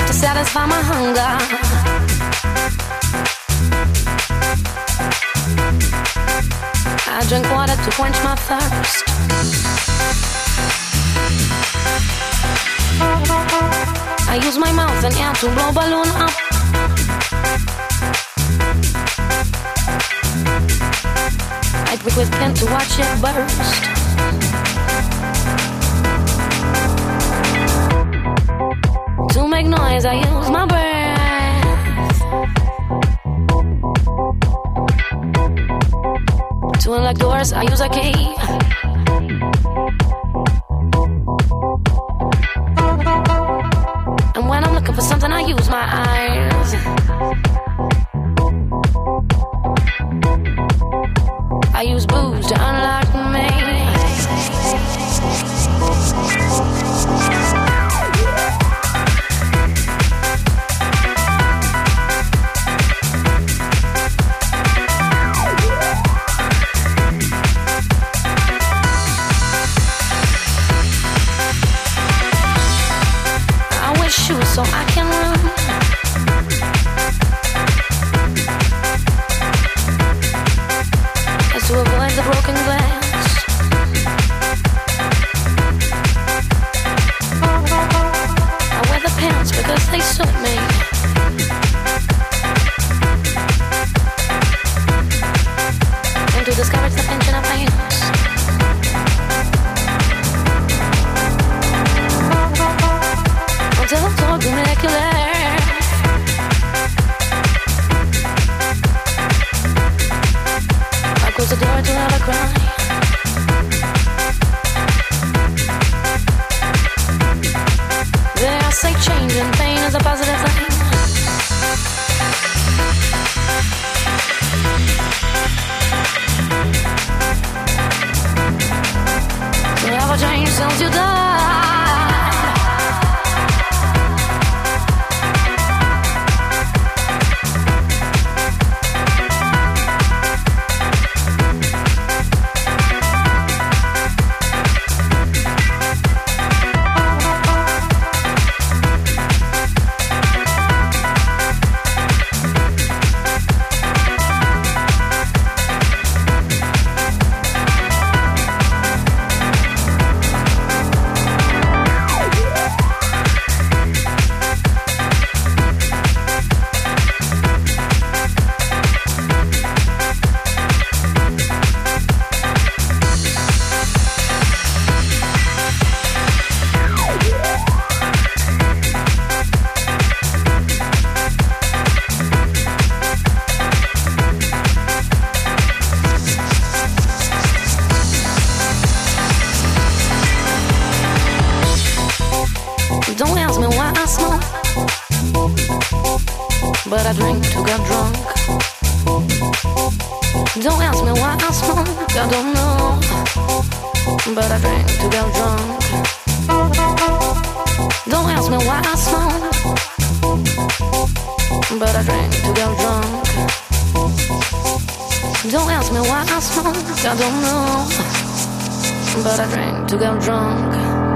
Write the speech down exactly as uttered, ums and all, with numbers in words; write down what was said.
to satisfy my hunger. I drink water to quench my thirst. I use my mouth and air to blow balloon up. I prick with pen to watch it burst. To make noise, I use my breath. To unlock doors, I use a key. And when I'm looking for something, I use my eyes. I use booze to unlock me. Shoes so I can run. As to avoid the broken glass. I wear the pants because they suit me. And to discourage the tension of my hands. Until I'm so miraculous. I close the door to have a cry. They say change and pain is a positive thing. So never change since you died. Don't ask me why I smoke, but I drink to get drunk. Don't ask me why I smoke, I don't know, but I drink to get drunk. Don't ask me why I smoke, but I drink to get drunk. Don't ask me why I smoke, I don't know, but I drink to get drunk.